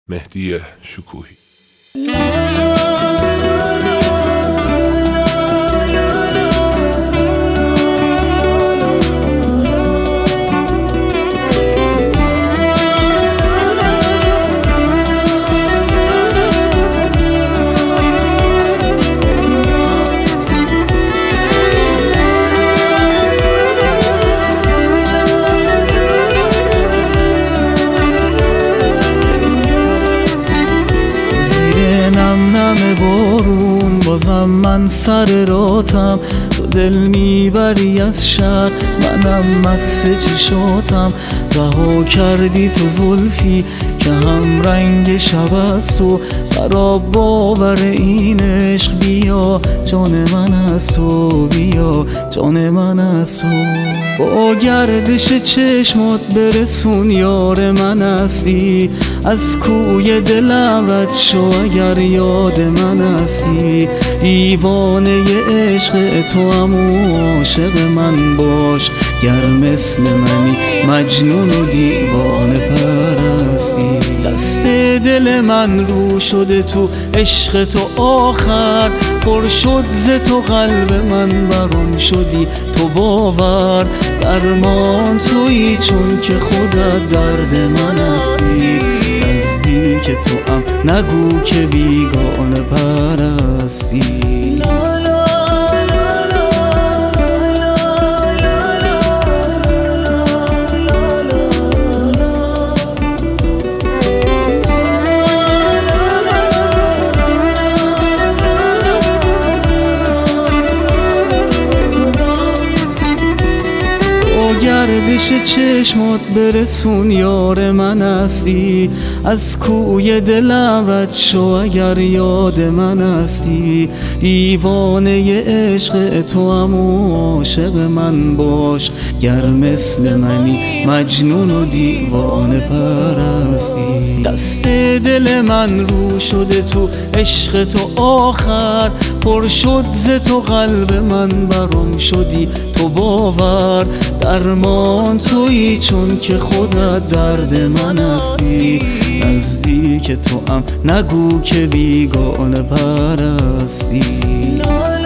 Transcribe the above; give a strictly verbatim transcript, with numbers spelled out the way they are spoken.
مهدی شکوهی. بارون بازم من سر راتم، تو دل میبری از شهر منم مست چشاتم. رها کردی تو زلفی که هم رنگ شب است تو، خراب باور این عشق. بیا جان من از تو، بیا جان من از تو. با گردش چشمات برسون یار من هستی، از کوی دلم رد شو اگر یاد من هستی. دیوانه عشق تو هم عاشق من باش، گر مثل منی مجنون و دیوانه پرستی. دست دل من رو شده تو عشق تو آخر، پر شد ز تو قلب من برون شدی تو باور. درمان تویی چون که خودت درد من هستی، نزدیک تو ام نگو که بیگانه پرستی. گردش چشمات برسون یار من هستی، از کوی دلم رد شو اگر یاد من هستی. دیوانه عشق تو هم عاشق من باش، گر مثل منی مجنون و دیوانه پرستی. دست دل من رو شده تو عشق تو آخر، پر شد ز تو قلب من برون شدی تو باور. درمان تویی چون که خودت درد من هستی، نزدیک تو ام نگو که بیگانه پرستی.